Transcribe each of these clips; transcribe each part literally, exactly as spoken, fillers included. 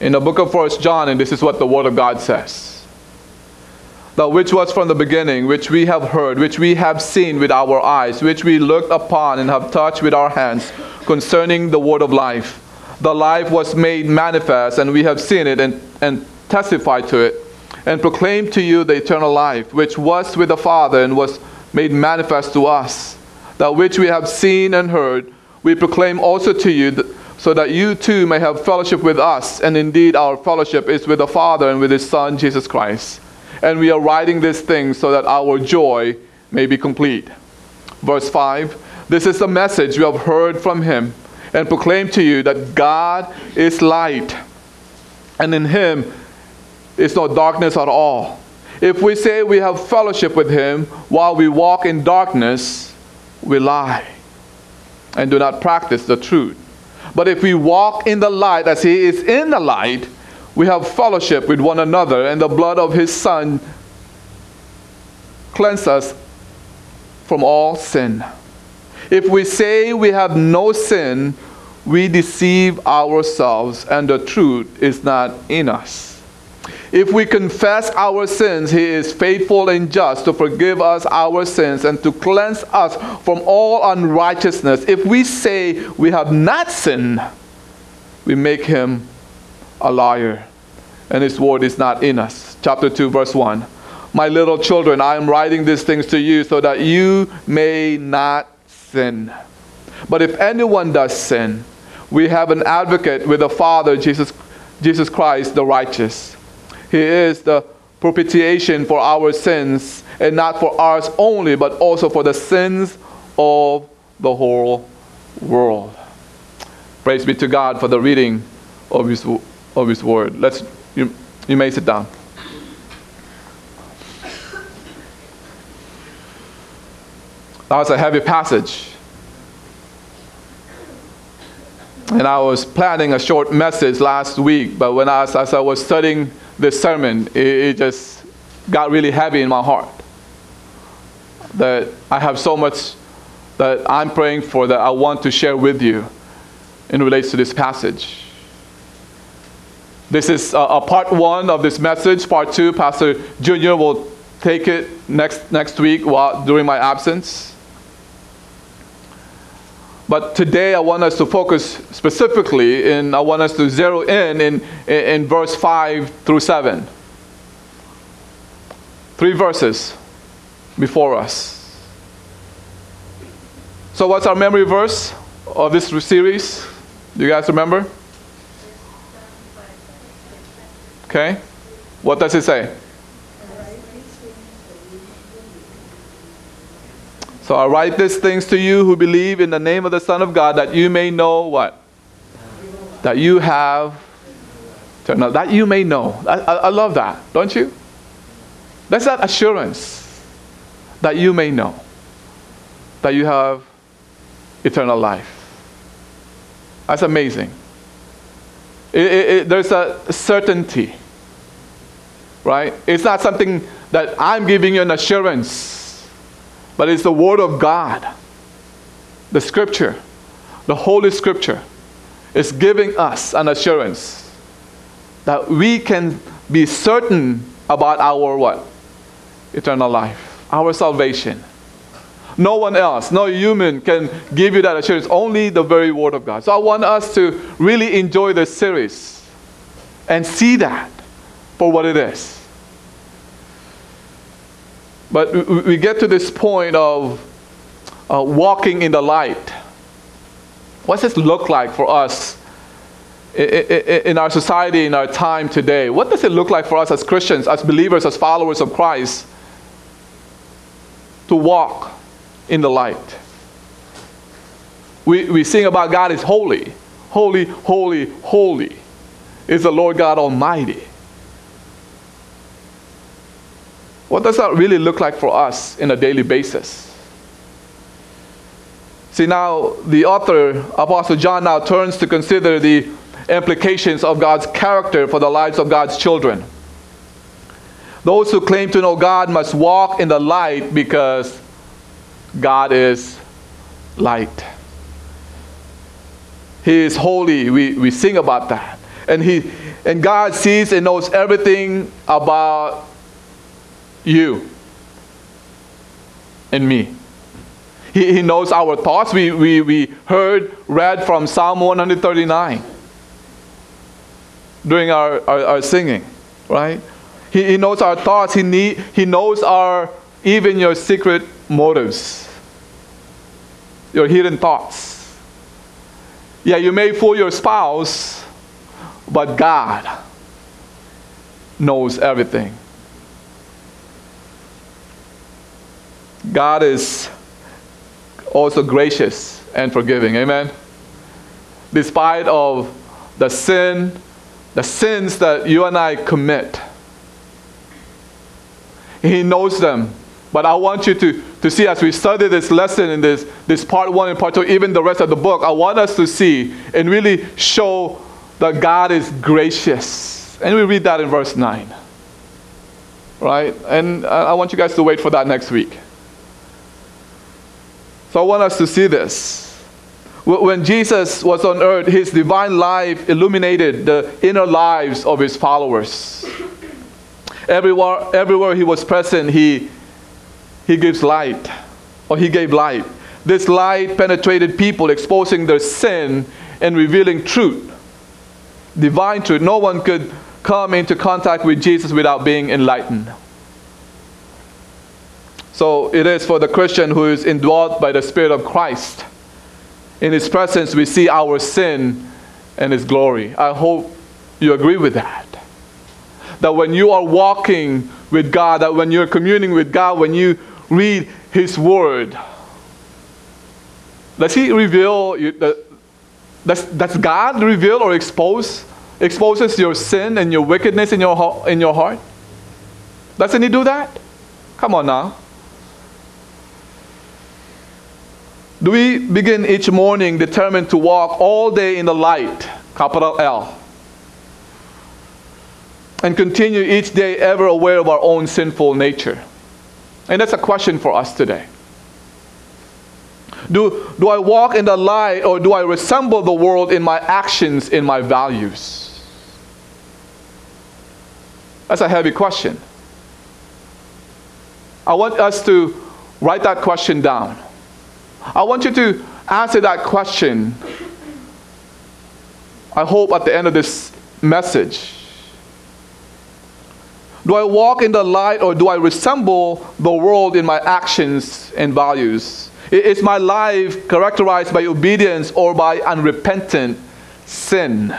in the book of First John, and this is what the Word of God says. That which was from the beginning, which we have heard, which we have seen with our eyes, which we looked upon and have touched with our hands, concerning the word of life. The life was made manifest, and we have seen it and, and testified to it, and proclaimed to you the eternal life, which was with the Father and was made manifest to us. That which we have seen and heard, we proclaim also to you, th- so that you too may have fellowship with us. And indeed our fellowship is with the Father and with His Son, Jesus Christ. And we are writing these things so that our joy may be complete. Verse five, this is the message we have heard from Him and proclaim to you, that God is light, and in Him is no darkness at all. If we say we have fellowship with Him while we walk in darkness, we lie and do not practice the truth. But if we walk in the light as He is in the light, we have fellowship with one another, and the blood of His Son cleanses us from all sin. If we say we have no sin, we deceive ourselves, and the truth is not in us. If we confess our sins, He is faithful and just to forgive us our sins and to cleanse us from all unrighteousness. If we say we have not sinned, we make Him a liar, and His word is not in us. Chapter two, verse one. My little children, I am writing these things to you so that you may not sin. But if anyone does sin, we have an advocate with the Father, Jesus, Jesus Christ the righteous. He is the propitiation for our sins, and not for ours only, but also for the sins of the whole world. Praise be to God for the reading of His, of His word. Let's, you, you may sit down. That was a heavy passage. And I was planning a short message last week, but when I, as I was studying this sermon, it, it just got really heavy in my heart. That I have so much that I'm praying for that I want to share with you in relation to this passage. This is a, a part one of this message. Part two, Pastor Junior will take it next next week while during my absence. But today I want us to focus specifically, and I want us to zero in in, in verse five through seven. Three verses before us. So what's our memory verse of this series? Do you guys remember? Okay. What does it say? So I write these things to you who believe in the name of the Son of God, that you may know what? That you have, that you may know. I, I, I love that, don't you? That's that assurance, that you may know, that you have eternal life. That's amazing. It, it, it, there's a certainty, right? It's not something that I'm giving you an assurance, but it's the Word of God. The Scripture, the Holy Scripture, is giving us an assurance that we can be certain about our what? Eternal life, our salvation. No one else, no human can give you that assurance, only the very Word of God. So I want us to really enjoy this series and see that for what it is. But we get to this point of uh, walking in the light. What does this look like for us in our society, in our time today? What does it look like for us as Christians, as believers, as followers of Christ, to walk in the light? We, we sing about God is holy. Holy, holy, holy is the Lord God Almighty. What does that really look like for us in a daily basis? See, now the author, Apostle John, now turns to consider the implications of God's character for the lives of God's children. Those who claim to know God must walk in the light because God is light. He is holy. We, we sing about that. And he and God sees and knows everything about you and me. He, he knows our thoughts. We, we, we heard, read from Psalm one thirty-nine during our, our, our singing, right? He, he knows our thoughts. He, need, he knows our, even your secret motives, your hidden thoughts. Yeah, you may fool your spouse, but God knows everything. God is also gracious and forgiving. Amen. Despite of the sin, the sins that you and I commit, He knows them. But I want you to, to see, as we study this lesson in this, this part one and part two, even the rest of the book, I want us to see and really show that God is gracious. And we read that in verse nine. Right? And I want you guys to wait for that next week. So I want us to see this. When Jesus was on earth, His divine life illuminated the inner lives of His followers. Everywhere, everywhere He was present, He, he gives light, or He gave light. This light penetrated people, exposing their sin and revealing truth, divine truth. No one could come into contact with Jesus without being enlightened. So it is for the Christian who is indwelt by the Spirit of Christ. In His presence, we see our sin and His glory. I hope you agree with that. That when you are walking with God, that when you're communing with God, when you read His Word, does He reveal, you, does, does God reveal or expose, exposes your sin and your wickedness in your, in your heart? Doesn't He do that? Come on now. Do we begin each morning determined to walk all day in the light, capital L, and continue each day ever aware of our own sinful nature? And that's a question for us today. Do, do I walk in the light, or do I resemble the world in my actions, in my values? That's a heavy question. I want us to write that question down. I want you to answer that question, I hope, at the end of this message. Do I walk in the light, or do I resemble the world in my actions and values? Is my life characterized by obedience or by unrepentant sin?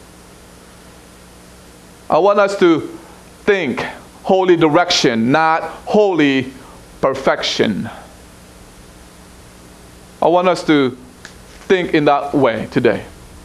I want us to think holy direction, not holy perfection. I want us to think in that way today.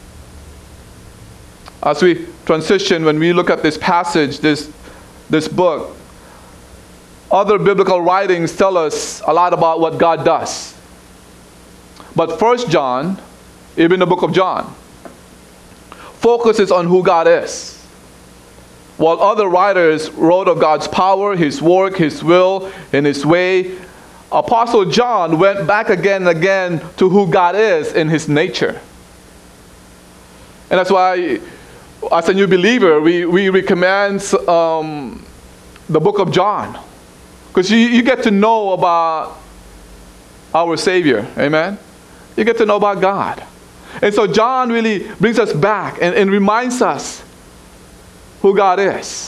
As we transition, when we look at this passage, this, this book, other biblical writings tell us a lot about what God does. But First John, even the book of John, focuses on who God is. While other writers wrote of God's power, His work, His will, and His way, Apostle John went back again and again to who God is in His nature. And that's why, as a new believer, we, we recommend um, the book of John. Because you, you get to know about our Savior. Amen? You get to know about God. And so John really brings us back and, and reminds us who God is.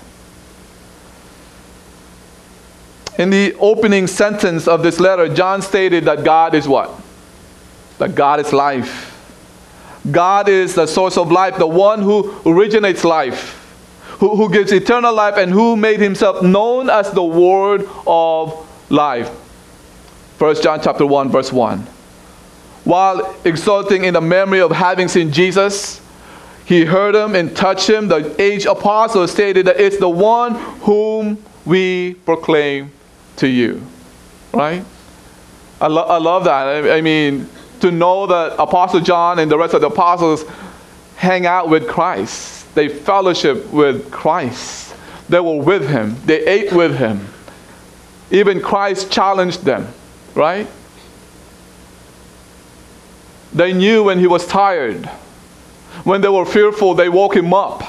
In the opening sentence of this letter, John stated that God is what? That God is life. God is the source of life, the one who originates life, who, who gives eternal life, and who made Himself known as the Word of life. First John chapter one, verse one. While exulting in the memory of having seen Jesus, he heard Him and touched Him. The aged apostle stated that it's the one whom we proclaim to you. Right? I, lo- I love that. I, I mean, to know that Apostle John and the rest of the apostles hang out with Christ. They fellowship with Christ. They were with Him. They ate with Him. Even Christ challenged them. Right? They knew when He was tired. when they were fearful, they woke him up.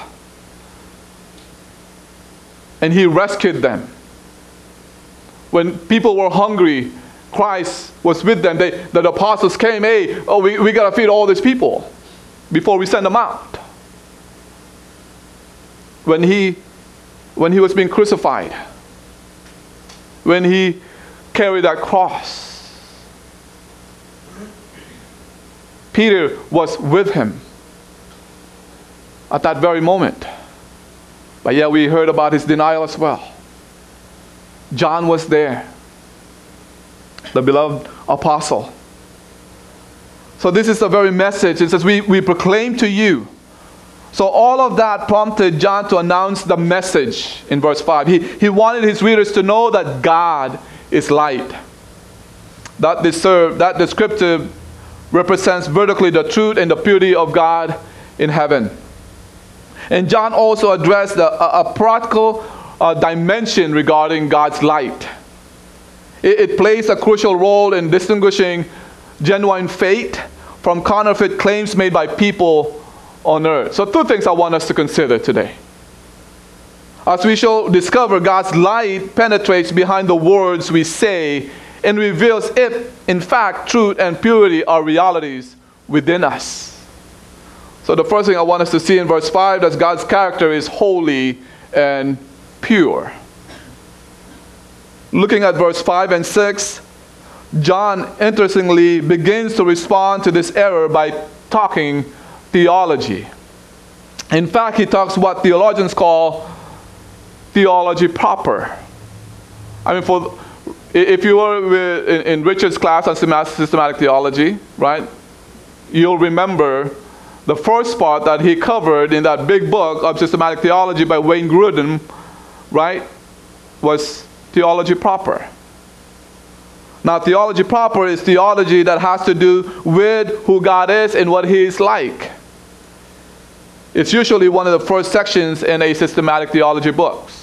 And he rescued them. When people were hungry, Christ was with them. They, the apostles came, hey, oh, we, we got to feed all these people before we send them out. When he, when he was being crucified, when he carried that cross, Peter was with him at that very moment. But yeah, we heard about his denial as well. John was there, the beloved apostle. So this is the very message. It says, we, we proclaim to you. So all of that prompted John to announce the message in verse five. He, he wanted his readers to know that God is light. That, deserve, that descriptive represents vertically the truth and the purity of God in heaven. And John also addressed a, a, a practical uh, dimension regarding God's light. It, it plays a crucial role in distinguishing genuine faith from counterfeit claims made by people on earth. So two things I want us to consider today. As we shall discover, God's light penetrates behind the words we say and reveals if, in fact, truth and purity are realities within us. So the first thing I want us to see in verse five is God's character is holy and pure. Looking at verse five and six, John interestingly begins to respond to this error by talking theology. In fact, he talks what theologians call theology proper. I mean, for if you were in, in Richard's class on systematic theology, right, you'll remember the first part that he covered in that big book of systematic theology by Wayne Grudem, right, was theology proper. Now, theology proper is theology that has to do with who God is and what he is like. It's usually one of the first sections in a systematic theology books.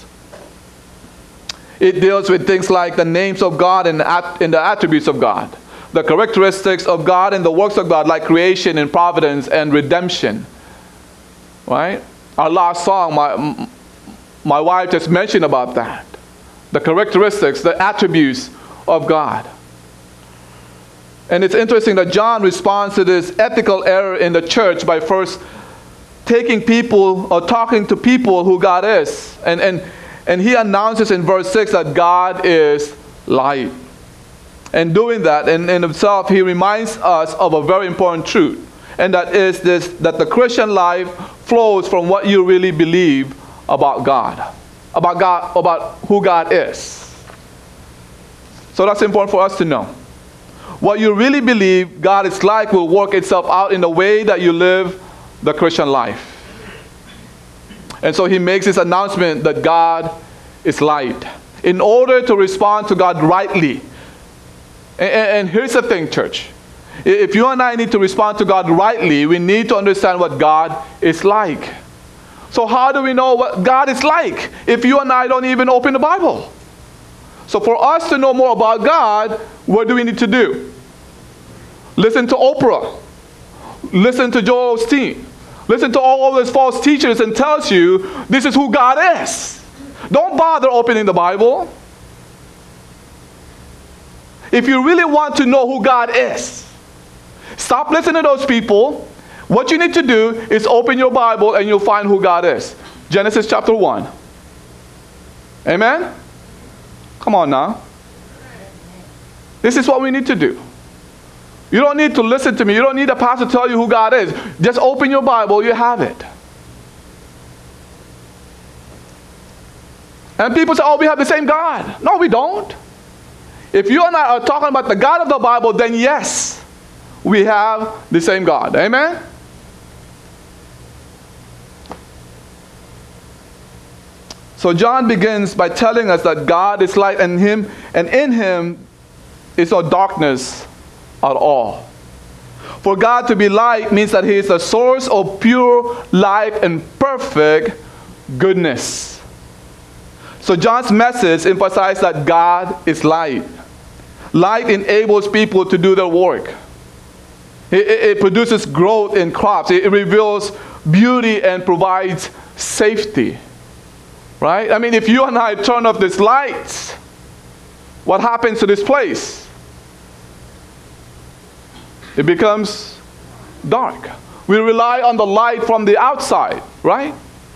It deals with things like the names of God and, and the attributes of God, the characteristics of God and the works of God, like creation and providence and redemption. Right? Our last song, my, my wife just mentioned about that. The characteristics, the attributes of God. And it's interesting that John responds to this ethical error in the church by first taking people or talking to people who God is. And, and, and he announces in verse six that God is light. And doing that in, in himself, he reminds us of a very important truth. And that is this, that the Christian life flows from what you really believe about God. About God, about who God is. So that's important for us to know. What you really believe God is like will work itself out in the way that you live the Christian life. And so he makes this announcement that God is light. In order to respond to God rightly. And, and here's the thing, church. If you and I need to respond to God rightly, we need to understand what God is like. So how do we know what God is like if you and I don't even open the Bible? So for us to know more about God, what do we need to do? Listen to Oprah. Listen to Joel Osteen. Listen to all of those false teachers and tells you this is who God is. Don't bother opening the Bible. If you really want to know who God is, stop listening to those people. What you need to do is open your Bible and you'll find who God is. Genesis chapter one. Amen? Come on now. This is what we need to do. You don't need to listen to me. You don't need a pastor to tell you who God is. Just open your Bible, you have it. And people say, oh, we have the same God. No, we don't. If you and I are talking about the God of the Bible, then yes, we have the same God. Amen? So John begins by telling us that God is light, and him and in him is no darkness at all. For God to be light means that he is the source of pure life and perfect goodness. So John's message emphasizes that God is light. Light enables people to do their work. It, it, it produces growth in crops. It, it reveals beauty and provides safety. Right? I mean, if you and I turn off these lights, what happens to this place? It becomes dark. We rely on the light from the outside, right?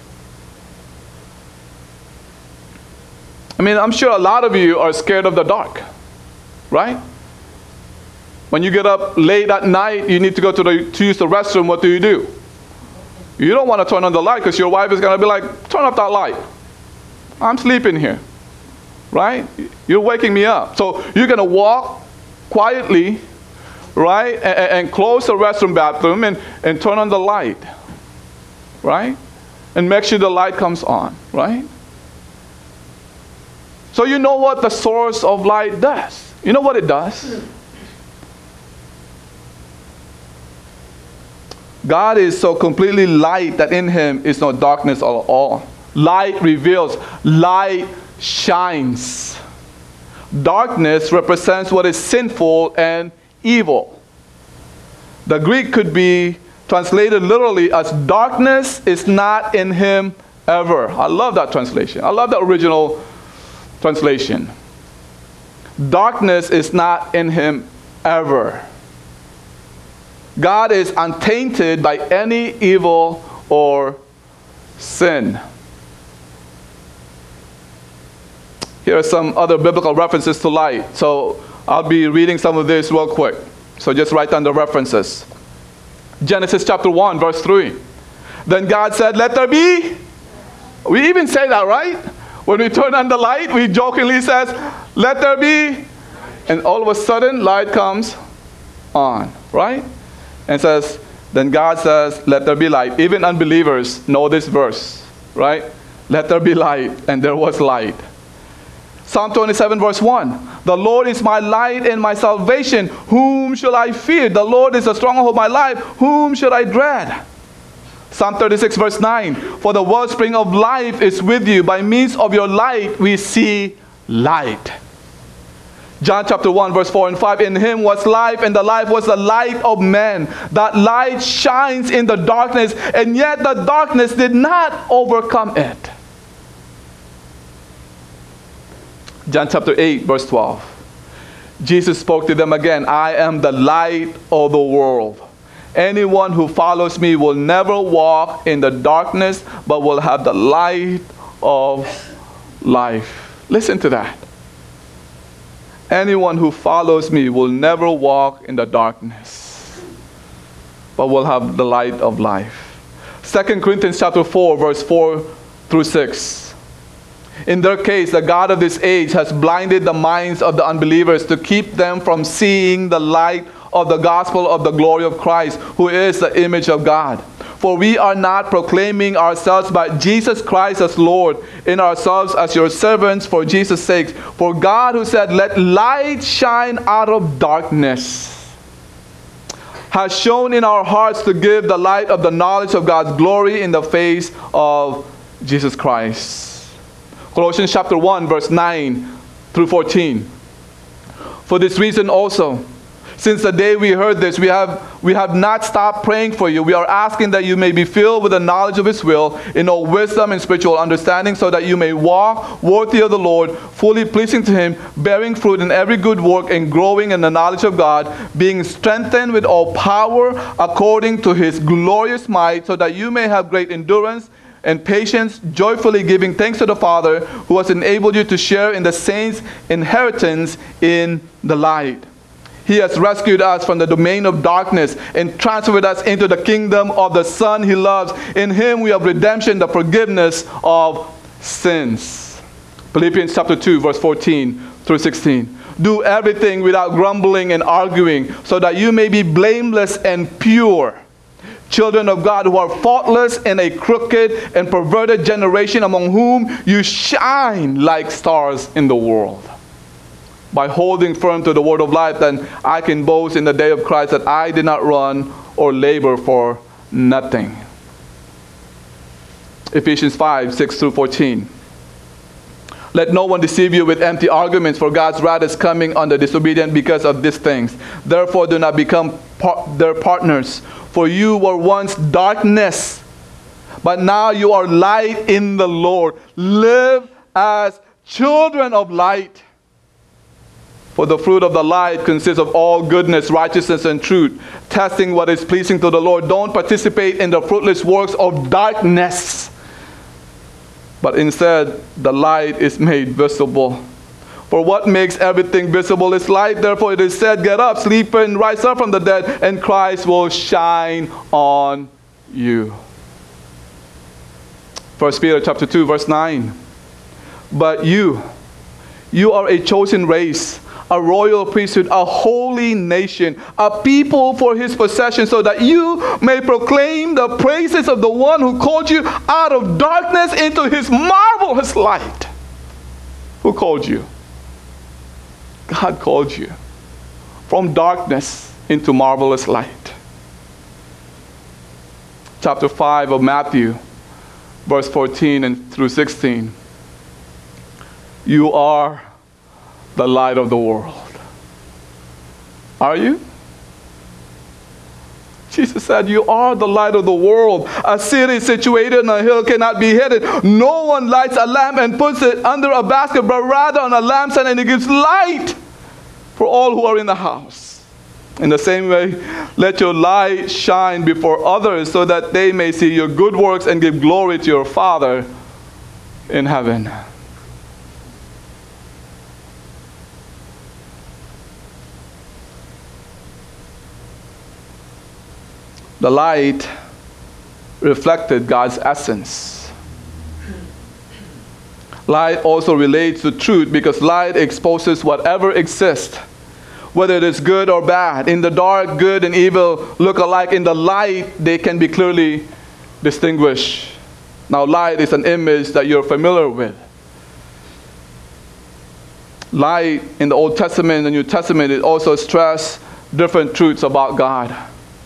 I mean, I'm sure a lot of you are scared of the dark, right? When you get up late at night, you need to go to, the, to use the restroom, what do you do? You don't want to turn on the light because your wife is going to be like, turn off that light. I'm sleeping here, right? You're waking me up. So you're going to walk quietly, right, and, and close the restroom bathroom and, and turn on the light, right? And make sure the light comes on, right? So you know what the source of light does. You know what it does? God is so completely light that in him is no darkness at all. Light reveals, light shines. Darkness represents what is sinful and evil. The Greek could be translated literally as darkness is not in him ever. I love that translation. I love the original translation. Darkness is not in him ever. God is untainted by any evil or sin. Here are some other biblical references to light. So I'll be reading some of this real quick. So just write down the references. Genesis chapter one, verse three. Then God said, let there be. We even say that, right? When we turn on the light, we jokingly says, let there be. And all of a sudden, light comes on, right? And says, then God says, let there be light. Even unbelievers know this verse, right? Let there be light, and there was light. Psalm twenty-seven, verse one. The Lord is my light and my salvation. Whom shall I fear? The Lord is the stronghold of my life. Whom should I dread? Psalm thirty-six, verse nine. For the wellspring of life is with you. By means of your light we see light. John chapter one, verse four and five. In him was life, and the life was the light of men. That light shines in the darkness, and yet the darkness did not overcome it. John chapter eight, verse twelve. Jesus spoke to them again. I am the light of the world. Anyone who follows me will never walk in the darkness, but will have the light of life. Listen to that. Anyone who follows me will never walk in the darkness, but will have the light of life. Second Corinthians chapter four, verse four through six. In their case, the God of this age has blinded the minds of the unbelievers to keep them from seeing the light of the gospel of the glory of Christ, who is the image of God. For we are not proclaiming ourselves, but Jesus Christ as Lord, in ourselves as your servants for Jesus' sake. For God, who said, let light shine out of darkness, has shown in our hearts to give the light of the knowledge of God's glory in the face of Jesus Christ. Colossians chapter one, verse nine through fourteen. For this reason also, since the day we heard this, we have, we have not stopped praying for you. We are asking that you may be filled with the knowledge of his will, in all wisdom and spiritual understanding, so that you may walk worthy of the Lord, fully pleasing to him, bearing fruit in every good work and growing in the knowledge of God, being strengthened with all power according to his glorious might, so that you may have great endurance and patience, joyfully giving thanks to the Father, who has enabled you to share in the saints' inheritance in the light. He has rescued us from the domain of darkness and transferred us into the kingdom of the Son he loves. In him we have redemption, the forgiveness of sins. Philippians chapter two, verse fourteen through sixteen. Do everything without grumbling and arguing, so that you may be blameless and pure, children of God who are faultless in a crooked and perverted generation, among whom you shine like stars in the world. By holding firm to the word of life, then I can boast in the day of Christ that I did not run or labor for nothing. Ephesians five, six through fourteen. Let no one deceive you with empty arguments, for God's wrath is coming on the disobedient because of these things. Therefore do not become par- their partners. For you were once darkness, but now you are light in the Lord. Live as children of light. For the fruit of the light consists of all goodness, righteousness, and truth, testing what is pleasing to the Lord. Don't participate in the fruitless works of darkness, but instead the light is made visible. For what makes everything visible is light. Therefore it is said, get up, sleep, and rise up from the dead, and Christ will shine on you. First Peter chapter two, verse nine. But you, you are a chosen race, a royal priesthood, a holy nation, a people for his possession, so that you may proclaim the praises of the one who called you out of darkness into his marvelous light. Who called you? God called you from darkness into marvelous light. Chapter five of Matthew, verse fourteen and through sixteen. You are the light of the world. Are you? Jesus said, you are the light of the world. A city situated on a hill cannot be hidden. No one lights a lamp and puts it under a basket, but rather on a lampstand, and it gives light for all who are in the house. In the same way, let your light shine before others, so that they may see your good works and give glory to your Father in heaven. The light reflected God's essence. Light also relates to truth, because light exposes whatever exists, whether it is good or bad. In the dark, good and evil look alike. In the light, they can be clearly distinguished. Now, light is an image that you're familiar with. Light in the Old Testament and the New Testament, it also stressed different truths about God.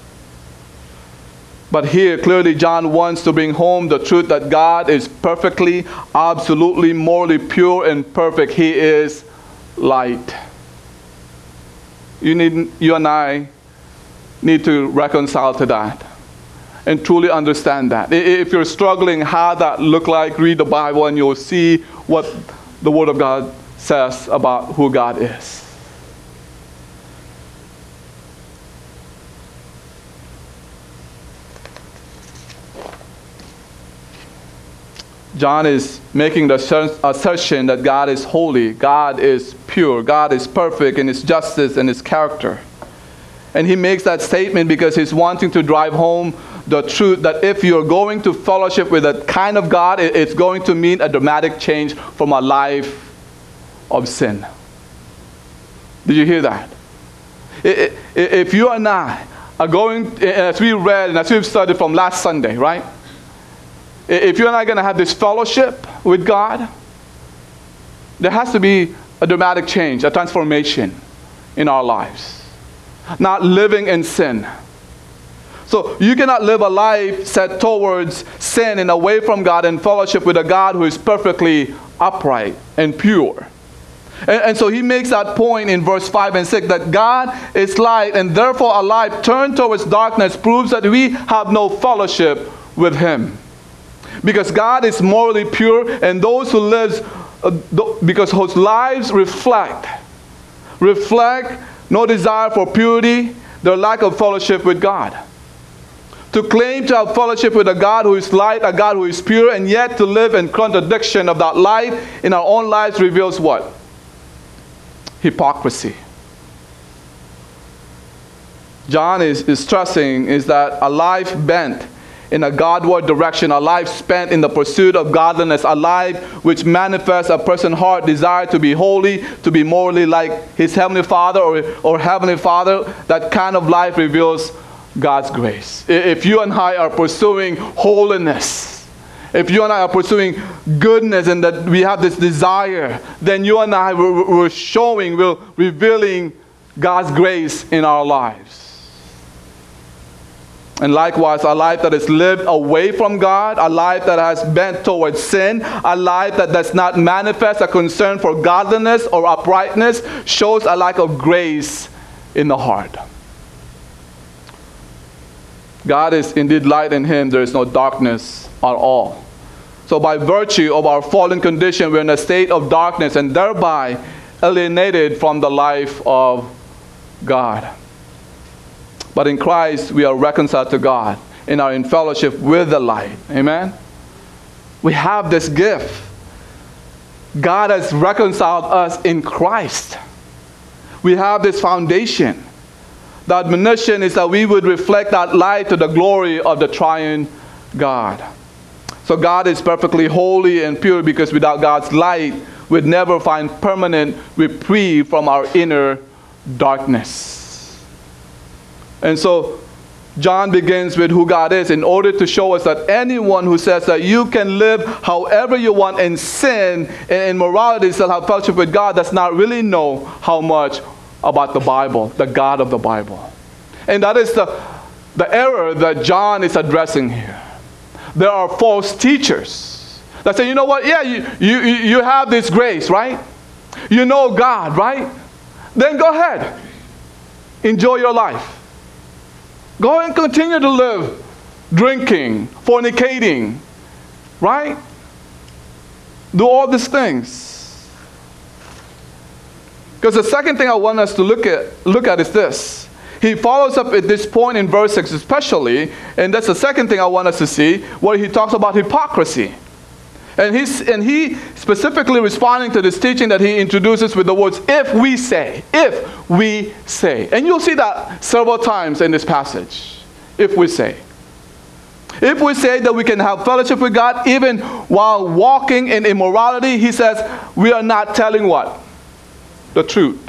But here, clearly, John wants to bring home the truth that God is perfectly, absolutely, morally pure and perfect. He is light. You need, you and I need to reconcile to that and truly understand that. If you're struggling how that look like, read the Bible and you'll see what the Word of God says about who God is. John is making the assertion that God is holy, God is pure, God is perfect in his justice and his character. And he makes that statement because he's wanting to drive home the truth that if you're going to fellowship with that kind of God, it's going to mean a dramatic change from a life of sin. Did you hear that? If you and I are going, as we read and as we've studied from last Sunday, right? If you and I are going to have this fellowship with God, there has to be a dramatic change, a transformation in our lives. Not living in sin. So you cannot live a life set towards sin and away from God and fellowship with a God who is perfectly upright and pure. And, and so he makes that point in verse five and six, that God is light, and therefore a life turned towards darkness proves that we have no fellowship with him. Because God is morally pure, and those who live, uh, th- because whose lives reflect, reflect no desire for purity, their lack of fellowship with God. To claim to have fellowship with a God who is light, a God who is pure, and yet to live in contradiction of that light in our own lives reveals what? Hypocrisy. John is, is stressing is that a life bent in a Godward direction, a life spent in the pursuit of godliness, a life which manifests a person's heart desire to be holy, to be morally like his heavenly Father or, or heavenly Father, that kind of life reveals God's grace. If you and I are pursuing holiness, if you and I are pursuing goodness and that we have this desire, then you and I, we're, we're showing, we're revealing God's grace in our lives. And likewise, a life that is lived away from God, a life that has bent towards sin, a life that does not manifest a concern for godliness or uprightness, shows a lack of grace in the heart. God is indeed light, in him there is no darkness at all. So by virtue of our fallen condition, we're in a state of darkness and thereby alienated from the life of God. But in Christ, we are reconciled to God and are in fellowship with the light. Amen? We have this gift. God has reconciled us in Christ. We have this foundation. The admonition is that we would reflect that light to the glory of the triune God. So God is perfectly holy and pure, because without God's light, we'd never find permanent reprieve from our inner darkness. And so John begins with who God is in order to show us that anyone who says that you can live however you want in sin and immorality, still have fellowship with God, does not really know how much about the Bible, the God of the Bible. And that is the, the error that John is addressing here. There are false teachers that say, you know what, yeah, you, you, you have this grace, right? You know God, right? Then go ahead. Enjoy your life. Go and continue to live drinking, fornicating, right? Do all these things. Because the second thing I want us to look at, look at is this. He follows up at this point in verse six especially, and that's the second thing I want us to see, where he talks about hypocrisy. And he's and he specifically responding to this teaching that he introduces with the words, if we say, if we say. And you'll see that several times in this passage. If we say. If we say that we can have fellowship with God even while walking in immorality, he says, we are not telling what? The truth.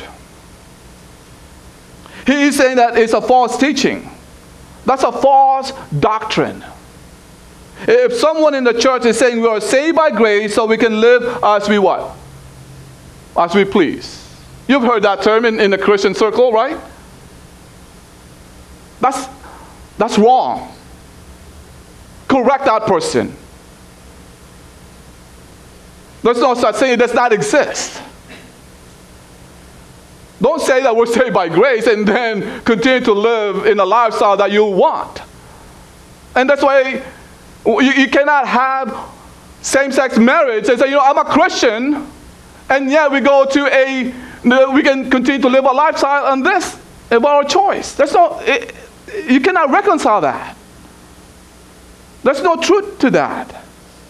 He is saying that it's a false teaching. That's a false doctrine. If someone in the church is saying we are saved by grace so we can live as we what? As we please. You've heard that term in, in the Christian circle, right? That's, that's wrong. Correct that person. There's no such thing. It does not exist. Don't say that we're saved by grace and then continue to live in a lifestyle that you want. And that's why you, you cannot have same-sex marriage and say, you know, I'm a Christian, and yet we go to a, we can continue to live a lifestyle on this, about our choice. There's no, it, you cannot reconcile that. There's no truth to that.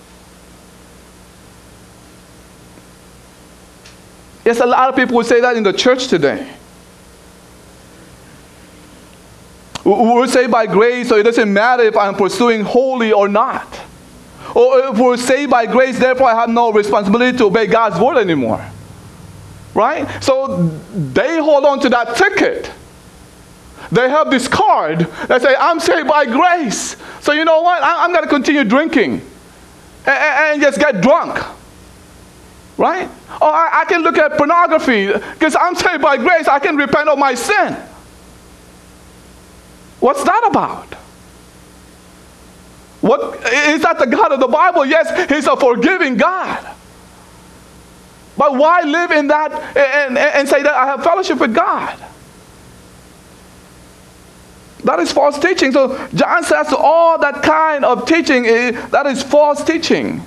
Yes, a lot of people would say that in the church today. We're saved by grace, so it doesn't matter if I'm pursuing holy or not. Or if we're saved by grace, therefore I have no responsibility to obey God's word anymore. Right? So they hold on to that ticket. They have this card that says, I'm saved by grace. So you know what? I'm going to continue drinking and, and just get drunk. Right? Or I, I can look at pornography because I'm saved by grace. I can repent of my sin. What's that about? What, is that the God of the Bible? Yes, he's a forgiving God. But why live in that and, and, and say that I have fellowship with God? That is false teaching. So John says all that kind of teaching, is, that is false teaching.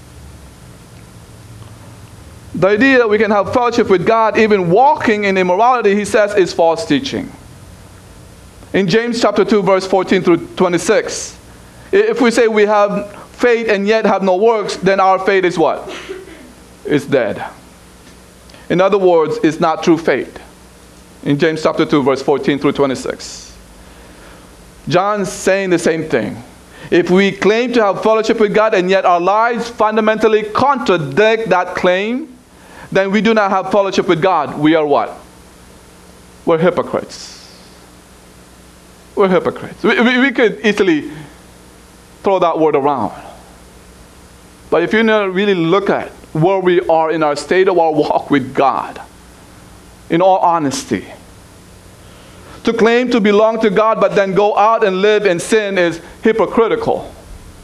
The idea that we can have fellowship with God even walking in immorality, he says, is false teaching. In James chapter two, verse fourteen through twenty-six, if we say we have faith and yet have no works, then our faith is what? Is dead. In other words, it's not true faith. In James chapter two, verse fourteen through twenty-six. John's saying the same thing. If we claim to have fellowship with God and yet our lives fundamentally contradict that claim, then we do not have fellowship with God. We are what? We're hypocrites. We're hypocrites. We, we, we could easily throw that word around. But if you really look at where we are in our state of our walk with God, in all honesty, To claim to belong to God but then go out and live in sin is hypocritical.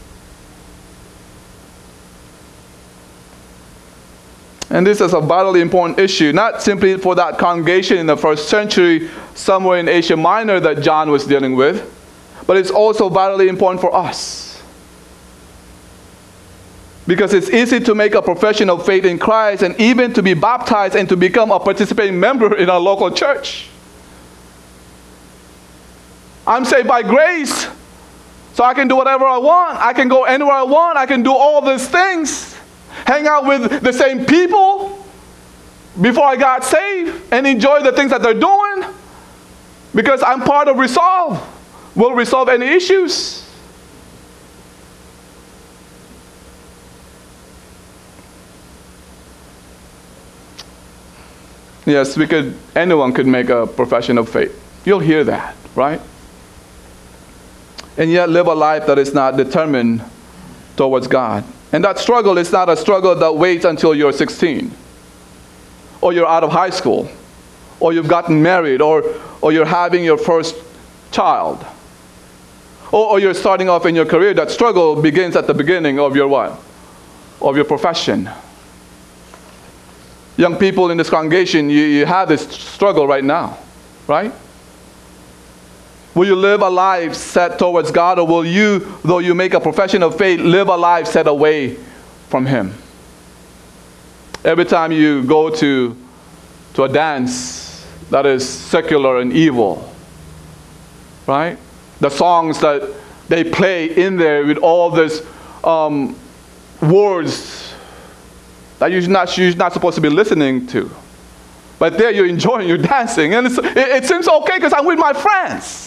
And this is a vitally important issue, not simply for that congregation in the first century somewhere in Asia Minor that John was dealing with, but it's also vitally important for us. Because it's easy to make a profession of faith in Christ and even to be baptized and to become a participating member in our local church. I'm saved by grace, so I can do whatever I want. I can go anywhere I want. I can do all these things. Hang out with the same people before I got saved and enjoy the things that they're doing because I'm part of Resolve. We'll resolve any issues. Yes, we could, anyone could make a profession of faith. You'll hear that, right? And yet live a life that is not determined towards God. And that struggle is not a struggle that waits until you're sixteen, or you're out of high school, or you've gotten married, or, or you're having your first child, or, or you're starting off in your career. That struggle begins at the beginning of your what? Of your profession. Young people in this congregation, you, you have this struggle right now, right? Will you live a life set towards God, or will you, though you make a profession of faith, live a life set away from Him? Every time you go to, to a dance that is secular and evil, right? The songs that they play in there with all these um, words that you're not, you're not supposed to be listening to. But there you're enjoying, you're dancing, and it's, it, it seems okay because I'm with my friends.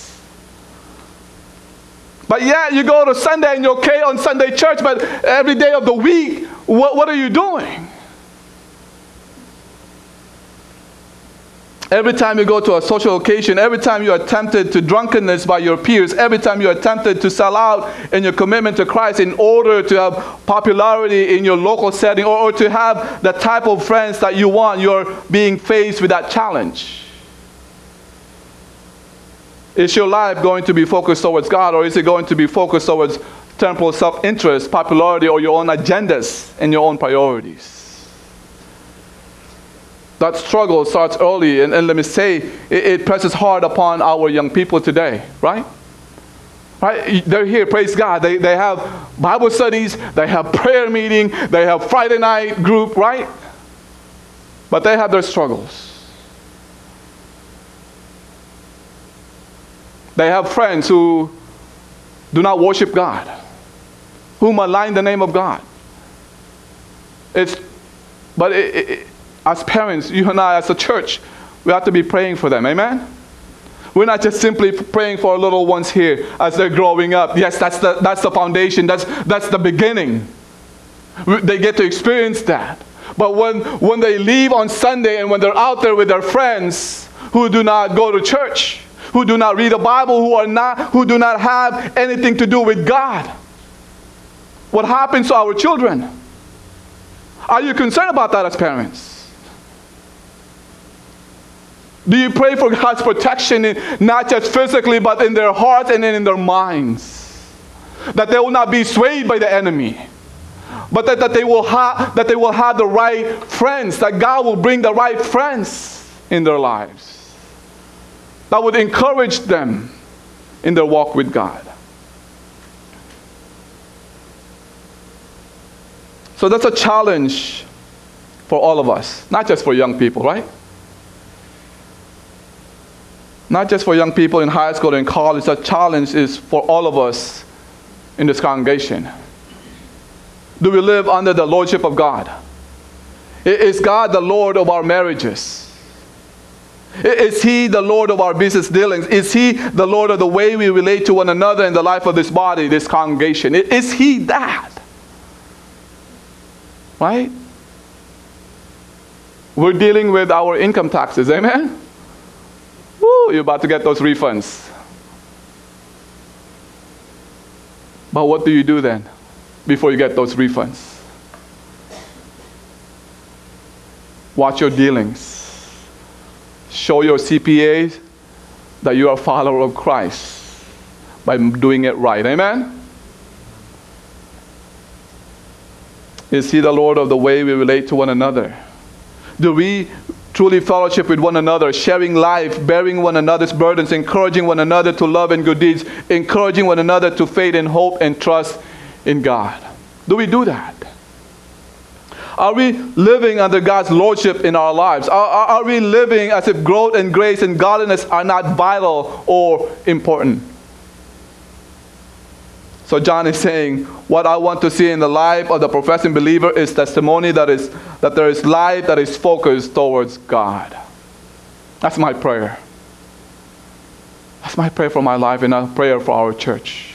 But yeah, you go to Sunday and you're okay on Sunday church, but every day of the week, what, what are you doing? Every time you go to a social occasion, every time you are tempted to drunkenness by your peers, every time you are tempted to sell out in your commitment to Christ in order to have popularity in your local setting, or, or to have the type of friends that you want, you're being faced with that challenge. Is your life going to be focused towards God, or is it going to be focused towards temporal self-interest, popularity, or your own agendas and your own priorities? That struggle starts early, and, and let me say, it, it presses hard upon our young people today, right? Right? They're here, praise God. They, they have Bible studies, they have prayer meeting, they have Friday night group, right? But they have their struggles. They have friends who do not worship God, who malign the name of God. It's, but it, it, as parents, you and I as a church, we have to be praying for them, amen? We're not just simply praying for our little ones here as they're growing up. Yes, that's the, that's the foundation, that's, that's the beginning. They get to experience that. But when, when they leave on Sunday and when they're out there with their friends who do not go to church, who do not read the Bible, who are not, who do not have anything to do with God, what happens to our children? Are you concerned about that as parents? Do you pray for God's protection, in, not just physically, but in their hearts and in their minds? That they will not be swayed by the enemy, but that, that, they will ha- that they will have the right friends, that God will bring the right friends in their lives that would encourage them in their walk with God. So that's a challenge for all of us, not just for young people, right? Not just for young people in high school and college. The challenge is for all of us in this congregation. Do we live under the lordship of God? Is God the Lord of our marriages? Is He the Lord of our business dealings? Is He the Lord of the way we relate to one another in the life of this body, this congregation? Is He that? Right? We're dealing with our income taxes, amen? Woo, you're about to get those refunds. But what do you do then before you get those refunds? Watch your dealings. Show your C P As that you are a follower of Christ by doing it right. Amen? Is He the Lord of the way we relate to one another? Do we truly fellowship with one another, sharing life, bearing one another's burdens, encouraging one another to love and good deeds, encouraging one another to faith and hope and trust in God? Do we do that? Are we living under God's lordship in our lives? Are, are, are we living as if growth and grace and godliness are not vital or important? So John is saying, what I want to see in the life of the professing believer is testimony that is that there is life that is focused towards God. That's my prayer. That's my prayer for my life and a prayer for our church.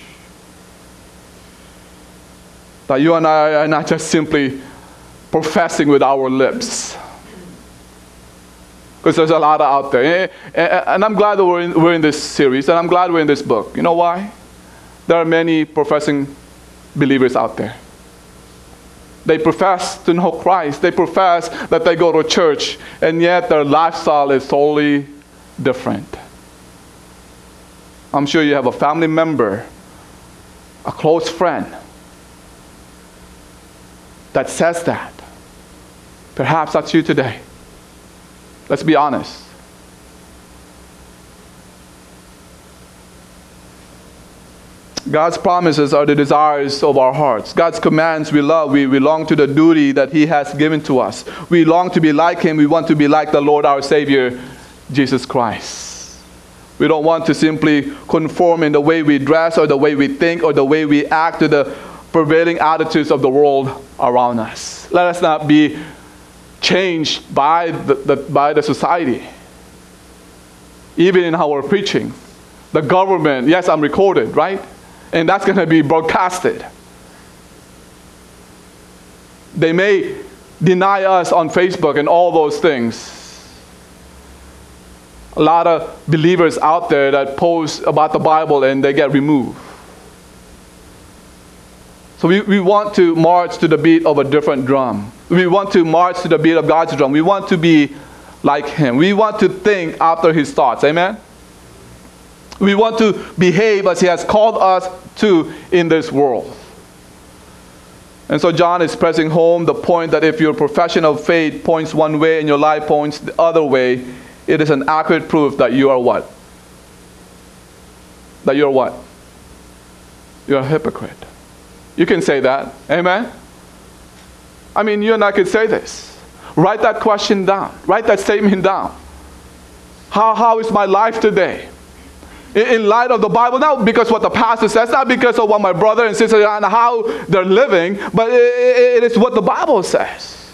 That you and I are not just simply professing with our lips. Because there's a lot out there. And I'm glad that we're in, we're in this series, and I'm glad we're in this book. You know why? There are many professing believers out there. They profess to know Christ. They profess that they go to church, and yet their lifestyle is totally different. I'm sure you have a family member, a close friend, that says that. Perhaps that's you today. Let's be honest. God's promises are the desires of our hearts. God's commands we love. We belong to the duty that He has given to us. We long to be like Him. We want to be like the Lord our Savior, Jesus Christ. We don't want to simply conform in the way we dress or the way we think or the way we act to the prevailing attitudes of the world around us. Let us not be changed by the, the, by the society. Even in our preaching. The government, yes, I'm recorded, right? And that's going to be broadcasted. They may deny us on Facebook and all those things. A lot of believers out there that post about the Bible and they get removed. So we, we want to march to the beat of a different drum. We want to march to the beat of God's drum. We want to be like Him. We want to think after His thoughts. Amen? We want to behave as He has called us to in this world. And so John is pressing home the point that if your profession of faith points one way and your life points the other way, it is an accurate proof that you are what? That you're what? You're a hypocrite. You can say that. Amen? I mean, you and I could say this. Write that question down. Write that statement down. How, how is my life today? In light of the Bible, not because what the pastor says, not because of what my brother and sister and how they're living, but it is what the Bible says.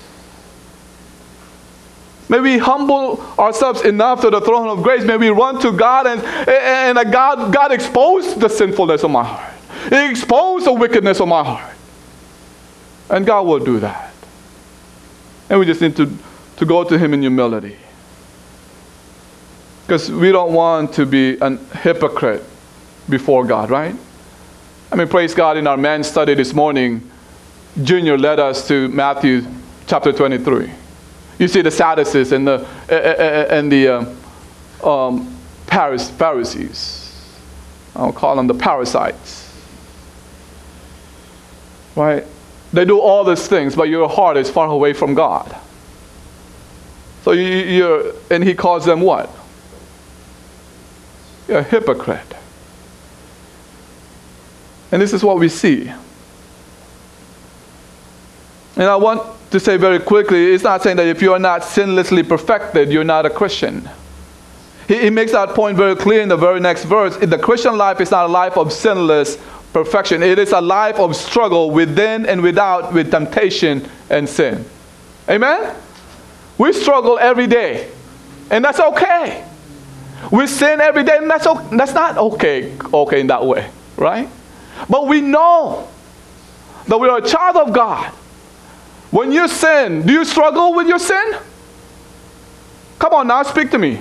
May we humble ourselves enough to the throne of grace. May we run to God and, and God, God expose the sinfulness of my heart. He exposed the wickedness of my heart. And God will do that. And we just need to, to go to Him in humility. Because we don't want to be a hypocrite before God, right? I mean, praise God, in our men's study this morning, Junior led us to Matthew chapter twenty-three. You see the Sadducees and the, and the um, um, Pharisees. I'll call them the parasites. Right? They do all these things, but your heart is far away from God. So you, you're, and He calls them what? You're a hypocrite. And this is what we see. And I want to say very quickly, it's not saying that if you are not sinlessly perfected, you're not a Christian. He, he makes that point very clear in the very next verse. The Christian life is not a life of sinless perfection. It is a life of struggle within and without with temptation and sin. Amen? We struggle every day. And that's okay. We sin every day, and that's, that's not okay, okay in that way, right? But we know that we are a child of God. When you sin, do you struggle with your sin? Come on now, speak to me.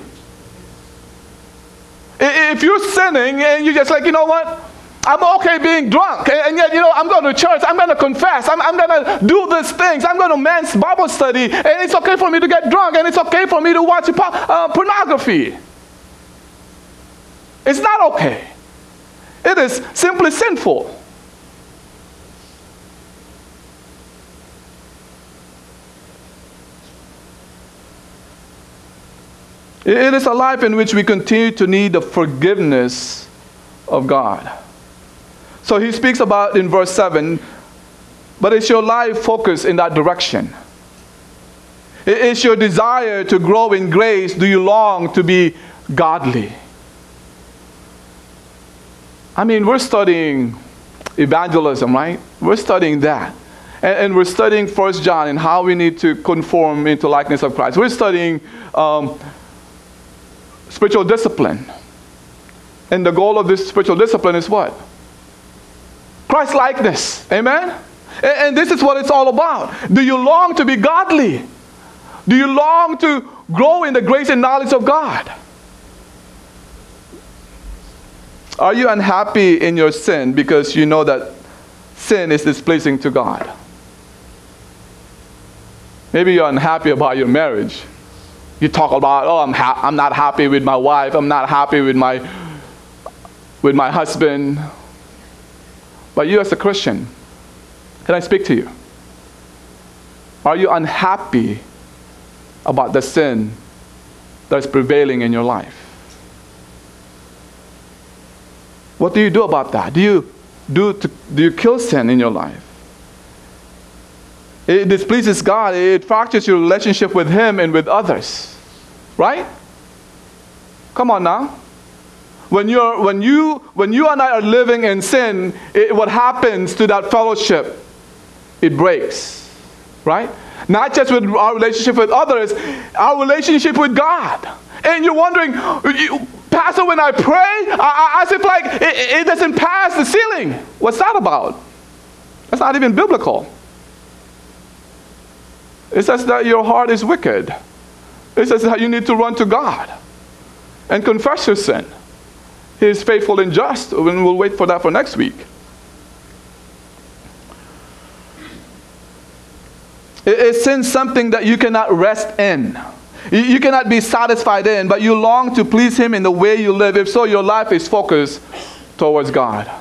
If you're sinning and you're just like, you know what? I'm okay being drunk, and yet, you know, I'm going to church, I'm going to confess, I'm, I'm going to do these things, I'm going to men's Bible study, and it's okay for me to get drunk, and it's okay for me to watch uh, pornography. It's not okay. It is simply sinful. It is a life in which we continue to need the forgiveness of God. So he speaks about in verse seven, but is your life focused in that direction? Is your desire to grow in grace? Do you long to be godly? I mean, we're studying evangelism, right? We're studying that. And, and we're studying First John and how we need to conform into likeness of Christ. We're studying um, spiritual discipline. And the goal of this spiritual discipline is what? Christ-likeness. Amen? And, and this is what it's all about. Do you long to be godly? Do you long to grow in the grace and knowledge of God? Are you unhappy in your sin because you know that sin is displeasing to God? Maybe you're unhappy about your marriage. You talk about, oh, I'm ha- I'm not happy with my wife. I'm not happy with my with my husband. But you as a Christian, can I speak to you? Are you unhappy about the sin that is prevailing in your life? What do you do about that? Do you do to, do you kill sin in your life? It displeases God. It fractures your relationship with Him and with others. Right? Come on now. When you're when you when you and I are living in sin, it, what happens to that fellowship? It breaks. Right? Not just with our relationship with others, our relationship with God. And you're wondering, you, Pastor, when I pray, I, I, as if like it, it doesn't pass the ceiling. What's that about? That's not even biblical. It says that your heart is wicked. It says that you need to run to God and confess your sin. He is faithful and just, and we'll wait for that for next week. Is sin something that you cannot rest in? You cannot be satisfied in, but you long to please Him in the way you live. If so, your life is focused towards God.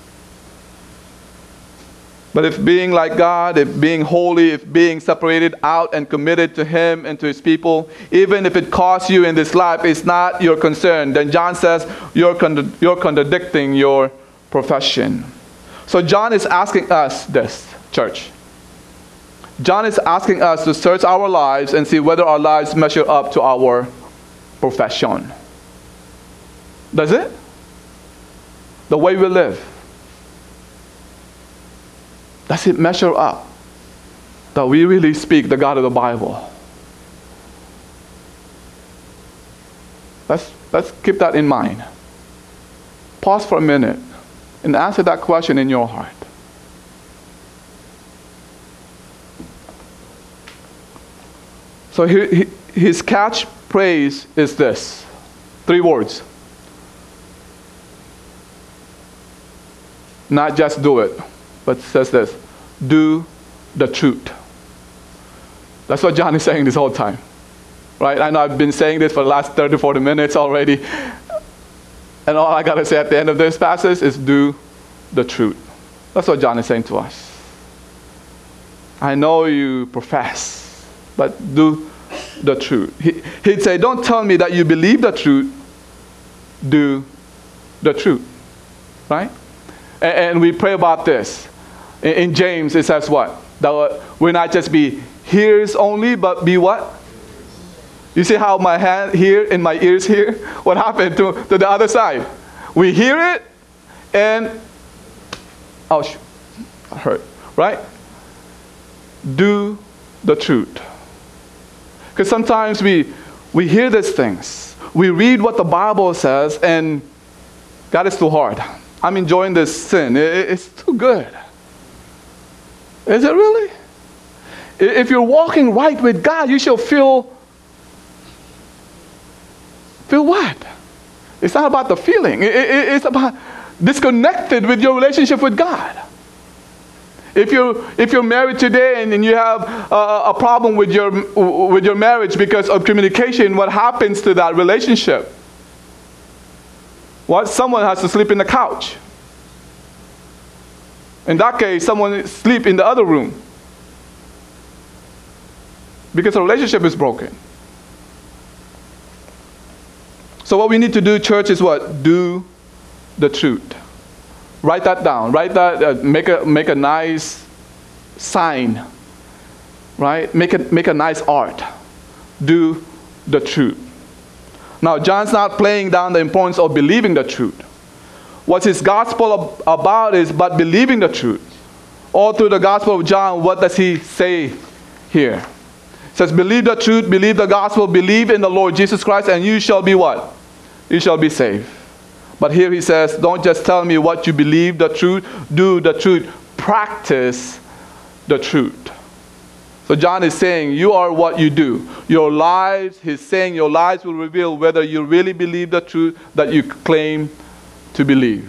But if being like God, if being holy, if being separated out and committed to Him and to His people, even if it costs you in this life, is not your concern, then John says you're, contra- you're contradicting your profession. So John is asking us this, church. John is asking us to search our lives and see whether our lives measure up to our profession. Does it? The way we live. Does it measure up that we really speak the God of the Bible? Let's, let's keep that in mind. Pause for a minute and answer that question in your heart. So he, his catchphrase is this. Three words. Not just do it, but it says this. Do the truth. That's what John is saying this whole time. Right? I know I've been saying this for the last thirty, forty minutes already. And all I got to say at the end of this passage is do the truth. That's what John is saying to us. I know you profess, but do the truth. He, he'd say, don't tell me that you believe the truth, do the truth. Right? And, and we pray about this. In, in James, it says what? That we're not just be hearers only, but be what? You see how my hand here and my ears here? What happened to, to the other side? We hear it and, oh, sh- I hurt. Right? Do the truth. Because sometimes we, we hear these things. We read what the Bible says and God is too hard. I'm enjoying this sin. It, it's too good. Is it really? If you're walking right with God, you shall feel, feel what? It's not about the feeling. It, it, it's about disconnected with your relationship with God. If you're, if you're married today and, and you have uh, a problem with your, with your marriage because of communication, what happens to that relationship? What? Someone has to sleep in the couch. In that case, someone sleep in the other room. Because the relationship is broken. So what we need to do, church, is what? Do the truth. Write that down. Write that, uh, make a make a nice sign. Right? Make it make a nice art. Do the truth. Now, John's not playing down the importance of believing the truth. What his gospel about is but believing the truth. All through the gospel of John, what does he say here? It says, believe the truth, believe the gospel, believe in the Lord Jesus Christ, and you shall be what? You shall be saved. But here he says, don't just tell me what you believe the truth, do the truth, practice the truth. So John is saying, you are what you do. Your lives, he's saying your lives will reveal whether you really believe the truth that you claim to believe.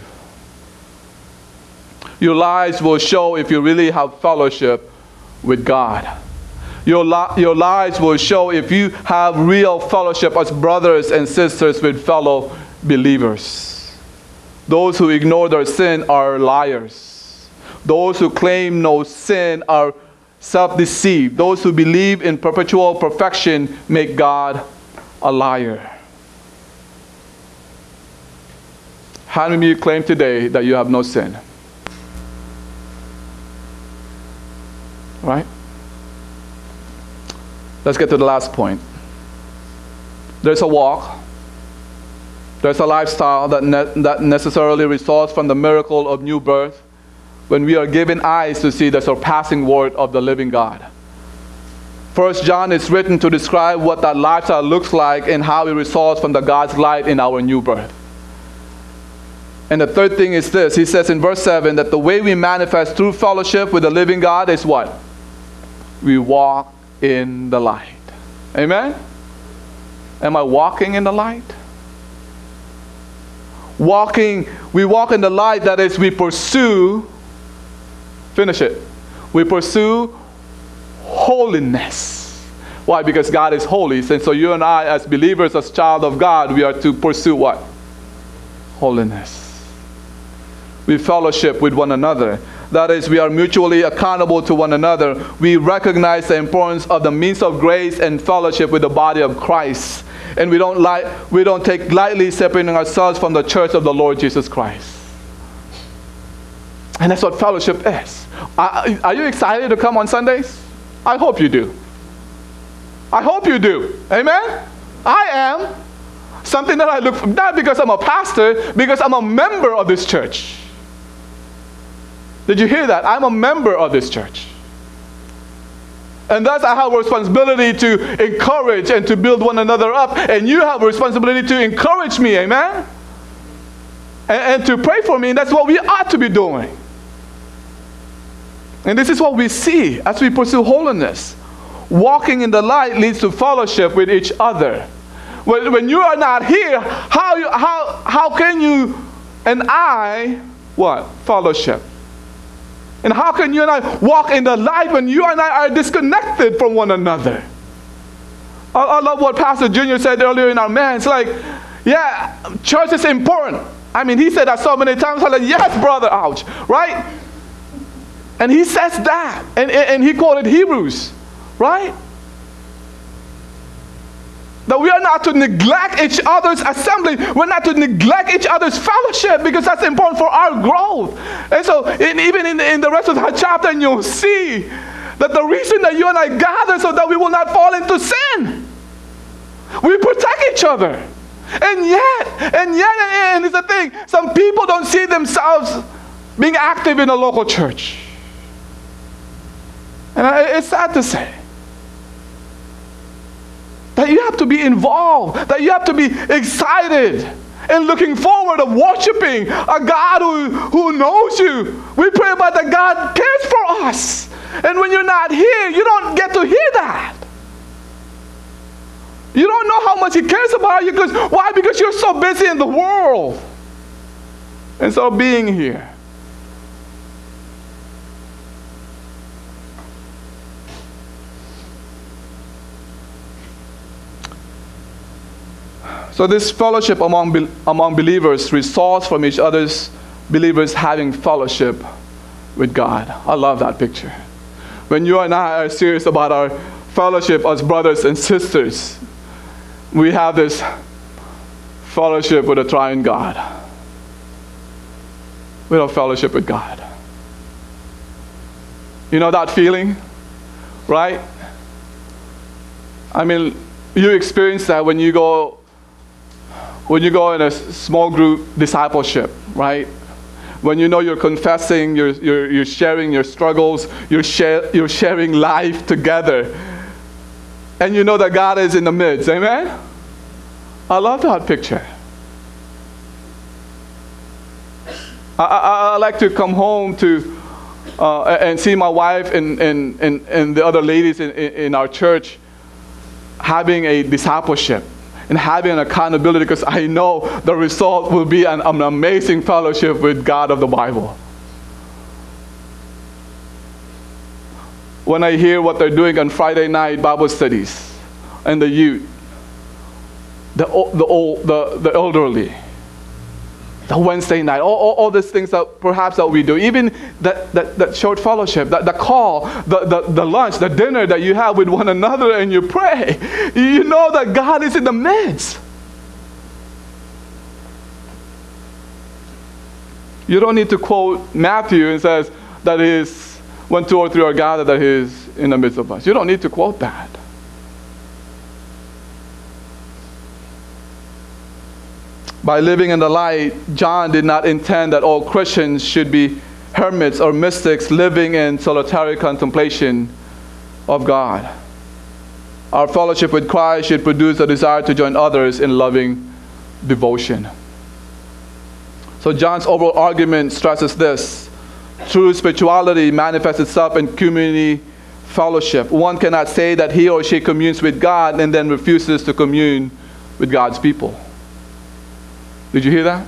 Your lives will show if you really have fellowship with God. Your, li- your lives will show if you have real fellowship as brothers and sisters with fellow believers. Those who ignore their sin are liars. Those who claim no sin are self-deceived. Those who believe in perpetual perfection make God a liar. How many of you claim today that you have no sin? Right? Let's get to the last point. There's a walk. There's a lifestyle that, ne- that necessarily results from the miracle of new birth when we are given eyes to see the surpassing word of the living God. First John is written to describe what that lifestyle looks like and how it results from the God's light in our new birth. And the third thing is this. He says in verse seven that the way we manifest through fellowship with the living God is what? We walk in the light. Amen? Am I walking in the light? Walking, we walk in the light, that is, we pursue, finish it, we pursue holiness. Why? Because God is holy. And so you and I, as believers, as child of God, we are to pursue what? Holiness. We fellowship with one another. That is, we are mutually accountable to one another. We recognize the importance of the means of grace and fellowship with the body of Christ. And we don't, li- we don't take lightly separating ourselves from the church of the Lord Jesus Christ. And that's what fellowship is. Are, are you excited to come on Sundays? I hope you do. I hope you do. Amen? I am. Something that I look for, not because I'm a pastor, because I'm a member of this church. Did you hear that? I'm a member of this church. And thus I have a responsibility to encourage and to build one another up. And you have a responsibility to encourage me, amen? And, and to pray for me, and that's what we ought to be doing. And this is what we see as we pursue holiness. Walking in the light leads to fellowship with each other. When, when you are not here, how, you, how, how can you and I, what? Fellowship. And how can you and I walk in the light when you and I are disconnected from one another? I, I love what Pastor Junior said earlier in our man. It's like, yeah, church is important. I mean, he said that so many times. I'm like, yes, brother, ouch, right? And he says that. And, and he quoted Hebrews, right? That we are not to neglect each other's assembly. We're not to neglect each other's fellowship, because that's important for our growth. And so in, even in, in the rest of that chapter, and you'll see that the reason that you and I gather so that we will not fall into sin. We protect each other. And yet, and yet, and it's the thing, some people don't see themselves being active in a local church. And it's sad to say that you have to be involved, that you have to be excited and looking forward of worshiping a God who, who knows you. We pray about that God cares for us. And when you're not here, you don't get to hear that. You don't know how much He cares about you. Because, why? Because you're so busy in the world. And so being here. So this fellowship among, be- among believers results from each other's believers having fellowship with God. I love that picture. When you and I are serious about our fellowship as brothers and sisters, we have this fellowship with a triune God. We have fellowship with God. You know that feeling, right? I mean, you experience that when you go when you go in a small group discipleship, right? When you know you're confessing, you're you're, you're sharing your struggles, you're share, you're sharing life together, and you know that God is in the midst. Amen? I love that picture. I, I, I like to come home to uh, and see my wife and, and, and, and the other ladies in, in our church having a discipleship and having an accountability, because I know the result will be an, an amazing fellowship with God of the Bible. When I hear what they're doing on Friday night Bible studies and the youth, the the old, the, the elderly, the Wednesday night, all, all, all these things that perhaps that we do, even that, that, that short fellowship, that, the call, the, the, the lunch, the dinner that you have with one another and you pray, you know that God is in the midst. You don't need to quote Matthew and says that He is, when two or three are gathered, that He is in the midst of us. You don't need to quote that. By living in the light, John did not intend that all Christians should be hermits or mystics living in solitary contemplation of God. Our fellowship with Christ should produce a desire to join others in loving devotion. So John's overall argument stresses this: true spirituality manifests itself in community fellowship. One cannot say that he or she communes with God and then refuses to commune with God's people. Did you hear that?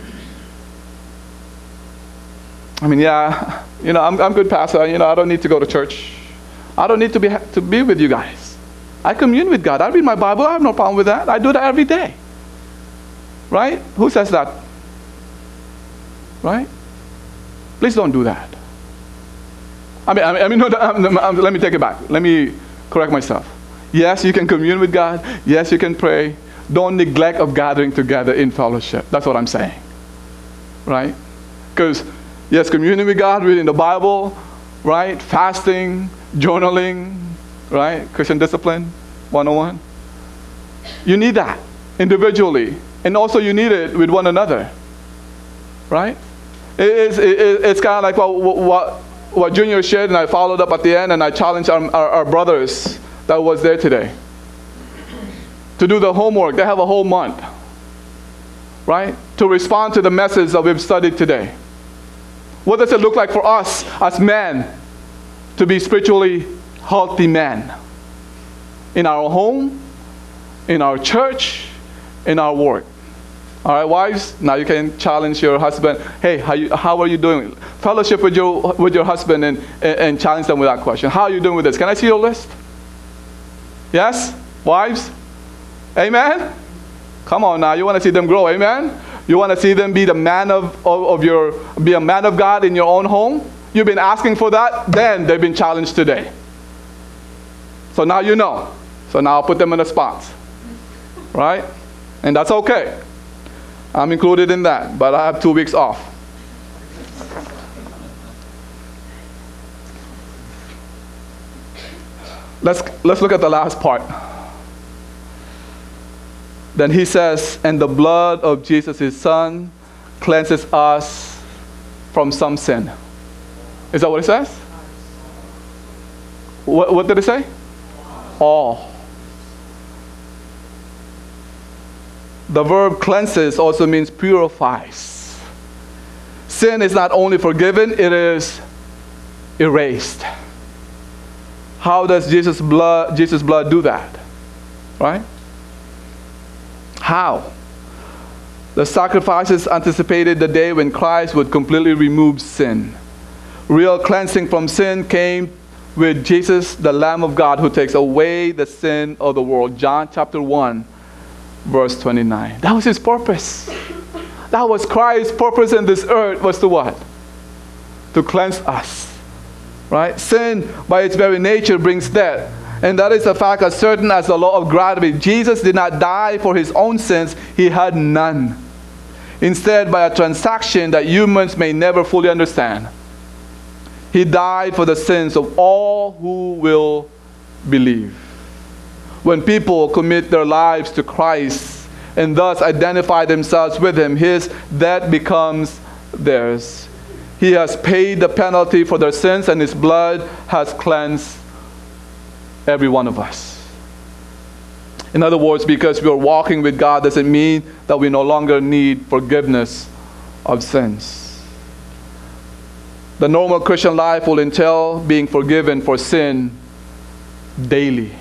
I mean, yeah, you know, I'm I'm good, Pastor. You know, I don't need to go to church. I don't need to be to be with you guys. I commune with God. I read my Bible. I have no problem with that. I do that every day. Right? Who says that? Right? Please don't do that. I mean, I mean, I mean no, um, um, let me take it back. Let me correct myself. Yes, you can commune with God. Yes, you can pray. Don't neglect of gathering together in fellowship. That's what I'm saying. Right? Because, yes, communing with God, reading the Bible, right? Fasting, journaling, right? Christian discipline, one oh one. You need that individually. And also you need it with one another. Right? It is, it, it's kind of like what, what, what Junior shared, and I followed up at the end, and I challenged our, our, our brothers that was there today to do the homework. They have a whole month, right, to respond to the message that we've studied today. What does it look like for us as men to be spiritually healthy men? In our home, in our church, in our work. All right, wives, now you can challenge your husband. Hey, how, you, how are you doing? Fellowship with your, with your husband and, and, and challenge them with that question. How are you doing with this? Can I see your list? Yes? Wives? Amen? Come on now, you want to see them grow, amen? You want to see them be the man of, of, of your, be a man of God in your own home? You've been asking for that, then they've been challenged today. So now you know. So now I'll put them in the spots. Right? And that's okay. I'm included in that, but I have two weeks off. Let's, let's look at the last part. Then he says, and the blood of Jesus, his son, cleanses us from some sin. Is that what it says? What, what did it say? All. The verb cleanses also means purifies. Sin is not only forgiven, it is erased. How does Jesus' blood, Jesus' blood do that? Right? How? The sacrifices anticipated the day when Christ would completely remove sin. Real cleansing from sin came with Jesus, the Lamb of God, who takes away the sin of the world. John chapter one, verse twenty-nine. That was his purpose. That was Christ's purpose in this earth, was to what? To cleanse us. Right? Sin, by its very nature, brings death. And that is a fact as certain as the law of gravity. Jesus did not die for his own sins. He had none. Instead, by a transaction that humans may never fully understand, he died for the sins of all who will believe. When people commit their lives to Christ and thus identify themselves with him, his death becomes theirs. He has paid the penalty for their sins, and his blood has cleansed every one of us. In other words, because we are walking with God doesn't mean that we no longer need forgiveness of sins. The normal Christian life will entail being forgiven for sin daily.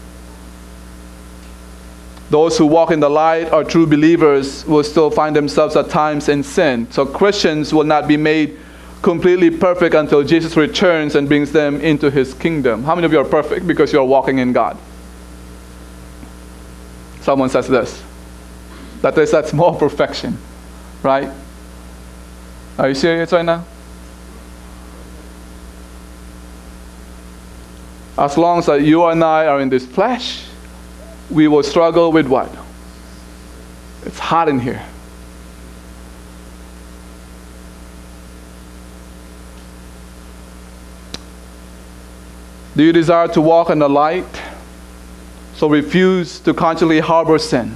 Those who walk in the light are true believers will still find themselves at times in sin. So Christians will not be made completely perfect until Jesus returns and brings them into his kingdom. How many of you are perfect because you are walking in God? Someone says this. That is that small perfection. Right? Are you serious right now? As long as you and I are in this flesh, we will struggle with what? It's hot in here. Do you desire to walk in the light? So refuse to consciously harbor sin.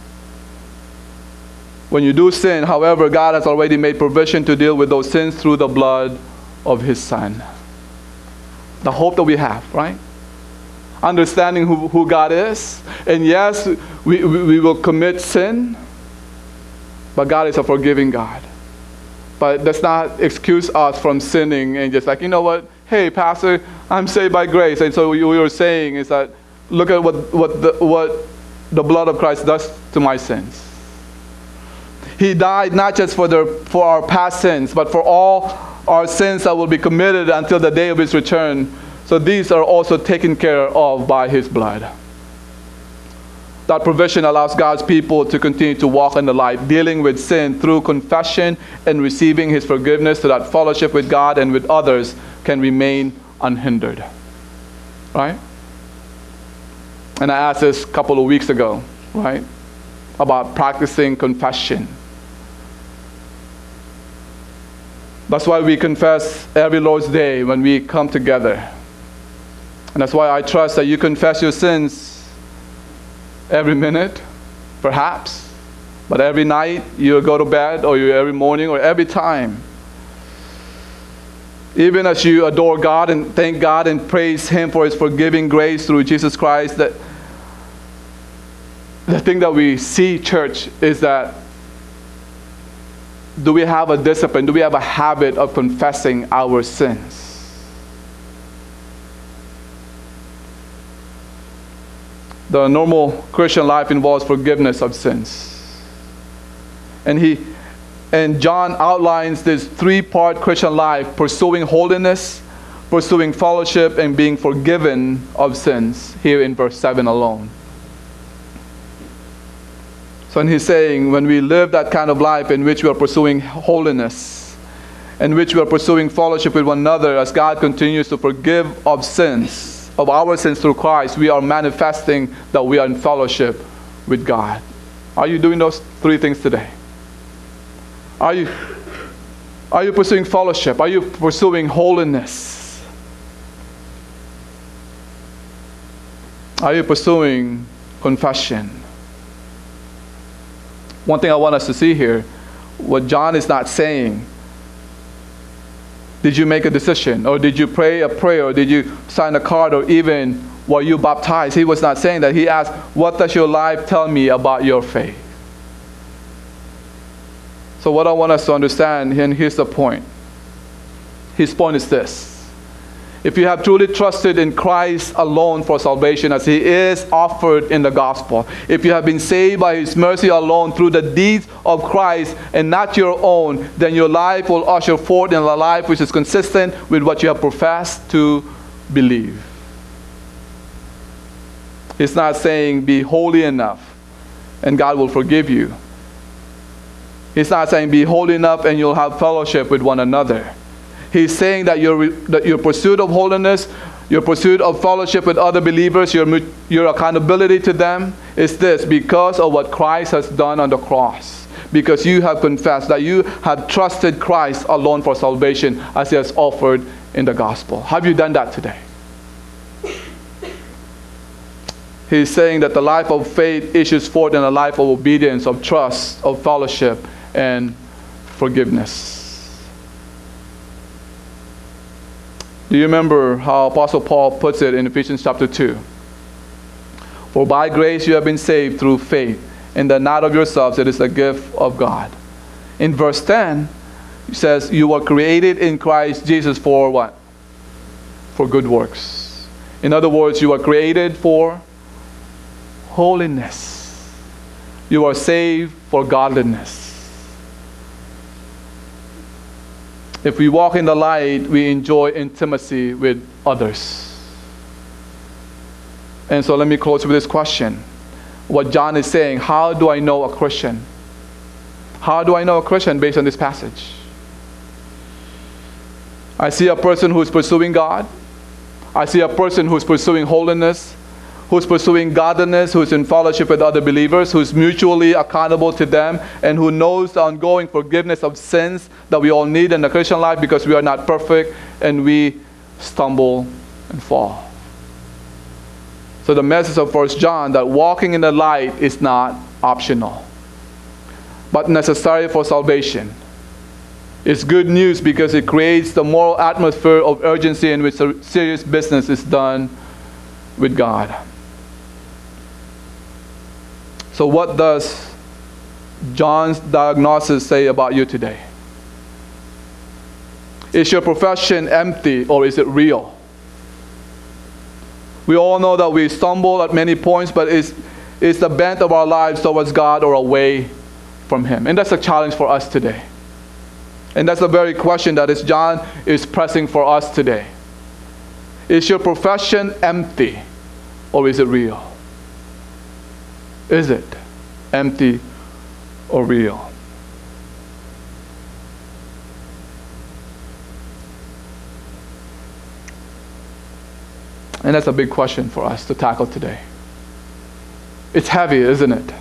When you do sin, however, God has already made provision to deal with those sins through the blood of his Son. The hope that we have, right? Understanding who, who God is. And yes, we, we, we will commit sin, but God is a forgiving God. But that's not excuse us from sinning and just like, you know what? Hey, Pastor, I'm saved by grace. And so what you're saying is that, look at what, what, the, what the blood of Christ does to my sins. He died not just for, the, for our past sins, but for all our sins that will be committed until the day of his return. So these are also taken care of by his blood. That provision allows God's people to continue to walk in the light, dealing with sin through confession and receiving his forgiveness, so that fellowship with God and with others can remain unhindered. Right? And I asked this a couple of weeks ago, right? About practicing confession. That's why we confess every Lord's Day when we come together. And that's why I trust that you confess your sins every minute, perhaps, but every night you go to bed, or you every morning, or every time. Even as you adore God and thank God and praise him for his forgiving grace through Jesus Christ, that the thing that we see, church, is that do we have a discipline? Do we have a habit of confessing our sins? The normal Christian life involves forgiveness of sins. And he and John outlines this three-part Christian life: pursuing holiness, pursuing fellowship, and being forgiven of sins, here in verse seven alone. So when he's saying, when we live that kind of life in which we are pursuing holiness, in which we are pursuing fellowship with one another, as God continues to forgive of sins, of our sins through Christ, we are manifesting that we are in fellowship with God. Are you doing those three things today? Are you, are you pursuing fellowship? Are you pursuing holiness? Are you pursuing confession? One thing I want us to see here, what John is not saying, did you make a decision? Or did you pray a prayer? Or did you sign a card? Or even were you baptized? He was not saying that. He asked, what does your life tell me about your faith? So what I want us to understand, and here's the point. His point is this. If you have truly trusted in Christ alone for salvation, as he is offered in the gospel, if you have been saved by his mercy alone through the deeds of Christ and not your own, then your life will usher forth in a life which is consistent with what you have professed to believe. He's not saying be holy enough. and God will forgive you. He's not saying be holy enough and you'll have fellowship with one another. He's saying that your, that your pursuit of holiness, your pursuit of fellowship with other believers, your, your accountability to them is this: because of what Christ has done on the cross. Because you have confessed that you have trusted Christ alone for salvation as He has offered in the gospel. Have you done that today? He's saying that the life of faith issues forth in a life of obedience, of trust, of fellowship, and forgiveness. Do you remember how Apostle Paul puts it in Ephesians chapter two? For by grace you have been saved through faith, and that not of yourselves, it is a gift of God. In verse ten, it says, you were created in Christ Jesus for what? For good works. In other words, you were created for holiness. You are saved for godliness. If we walk in the light, we enjoy intimacy with others. And so let me close with this question. What John is saying, how do I know a Christian? How do I know a Christian based on this passage? I see a person who's pursuing God. I see a person who's pursuing holiness, who's pursuing godliness, who's in fellowship with other believers, who's mutually accountable to them, and who knows the ongoing forgiveness of sins that we all need in the Christian life, because we are not perfect and we stumble and fall. So the message of First John, that walking in the light is not optional, but necessary for salvation. It's good news because it creates the moral atmosphere of urgency in which serious business is done with God. So what does John's diagnosis say about you today? Is your profession empty or is it real? We all know that we stumble at many points, but is, is the bent of our lives towards God or away from Him? And that's a challenge for us today. And that's the very question that is John is pressing for us today. Is your profession empty or is it real? Is it empty or real? And that's a big question for us to tackle today. It's heavy, isn't it?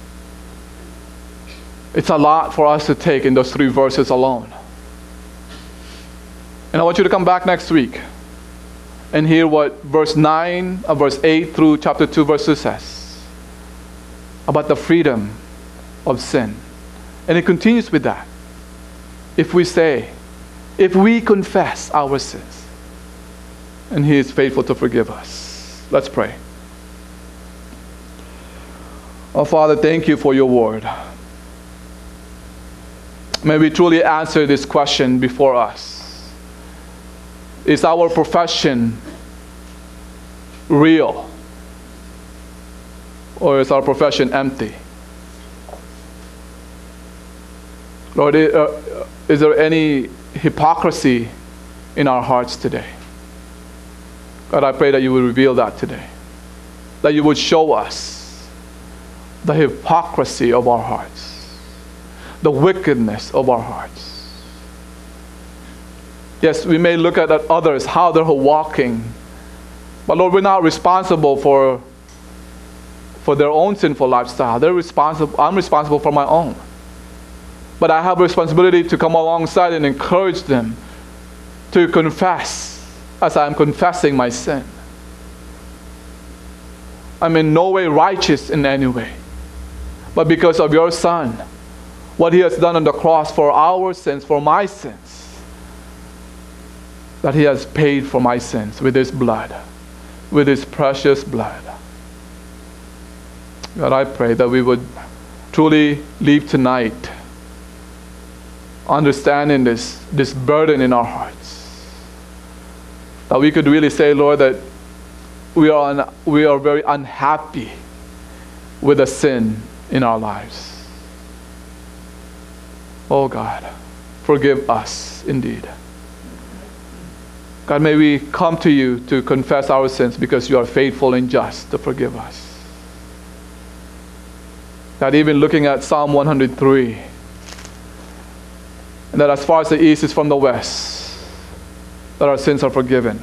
It's a lot for us to take in those three verses alone. And I want you to come back next week and hear what verse nine, uh, verse eight through chapter two, verse two says about the freedom of sin. And it continues with that. If we say, if we confess our sins, and He is faithful to forgive us. Let's pray. Oh, Father, thank You for Your word. May we truly answer this question before us. Is our profession real? Or is our profession empty? Lord, is there any hypocrisy in our hearts today? God, I pray that You would reveal that today. That You would show us the hypocrisy of our hearts, the wickedness of our hearts. Yes, we may look at others, how they're walking, but Lord, we're not responsible for, for their own sinful lifestyle. They're responsible. I'm responsible for my own. But I have a responsibility to come alongside and encourage them to confess as I am confessing my sin. I'm in no way righteous in any way. But because of Your Son, what He has done on the cross for our sins, for my sins, that He has paid for my sins with His blood, with His precious blood. God, I pray that we would truly leave tonight understanding this, this burden in our hearts. That we could really say, Lord, that we are, un, we are very unhappy with the sin in our lives. Oh God, forgive us indeed. God, may we come to You to confess our sins because You are faithful and just to forgive us. God, God, even looking at Psalm one hundred three, and that as far as the east is from the west, that our sins are forgiven.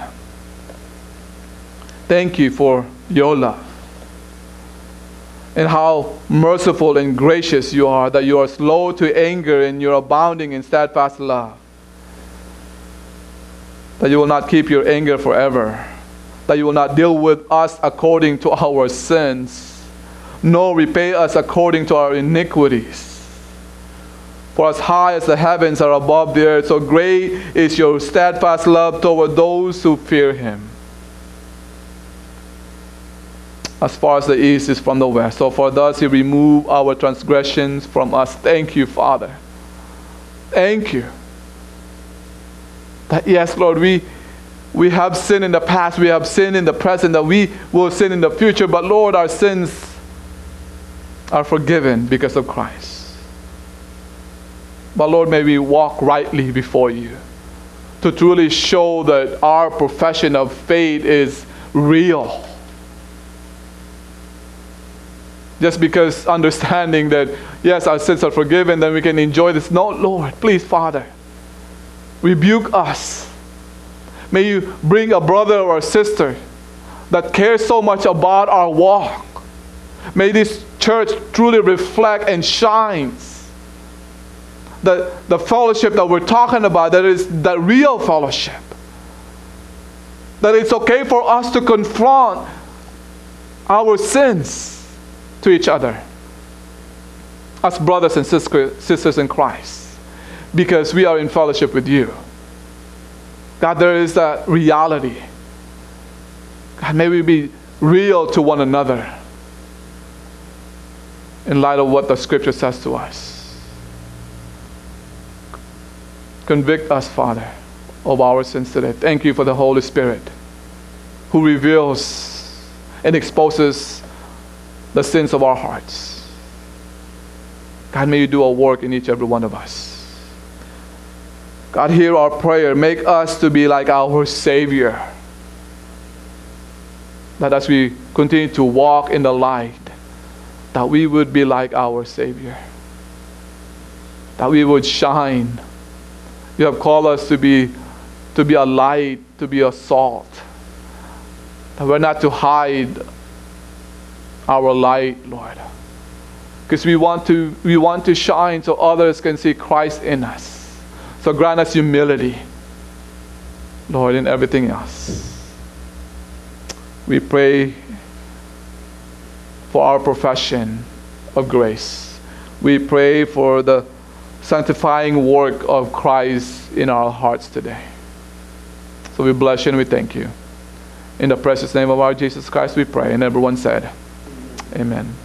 Thank you for your love and how merciful and gracious you are, that you are slow to anger and you're abounding in steadfast love. That you will not keep your anger forever. That you will not deal with us according to our sins, nor repay us according to our iniquities. For as high as the heavens are above the earth, so great is your steadfast love toward those who fear him. As far as the east is from the west, so for thus he removed our transgressions from us. Thank you, Father. Thank you. That yes, Lord, we, we have sinned in the past, we have sinned in the present, that we will sin in the future, but Lord, our sins are forgiven because of Christ. But Lord, may we walk rightly before you to truly show that our profession of faith is real. Just because understanding that, yes, our sins are forgiven, then we can enjoy this. No, Lord, please, Father, rebuke us. May you bring a brother or a sister that cares so much about our walk. May this church truly reflect and shines the, the fellowship that we're talking about, that is the real fellowship. That it's okay for us to confront our sins to each other as brothers and sisters in Christ, because we are in fellowship with you. God, there is that reality. God, may we be real to one another in light of what the scripture says to us. Convict us, Father, of our sins today. Thank you for the Holy Spirit who reveals and exposes the sins of our hearts. God, may you do a work in each and every one of us. God, hear our prayer. Make us to be like our Savior. That as we continue to walk in the light, that we would be like our Savior. That we would shine. You have called us to be, to be a light, to be a salt. That we're not to hide our light, Lord, because we want to we want to shine so others can see Christ in us. So grant us humility, Lord, in everything else. We pray for our profession of grace. We pray for the sanctifying work of Christ in our hearts today. So we bless you and we thank you. In the precious name of our Jesus Christ we pray. And everyone said, Amen.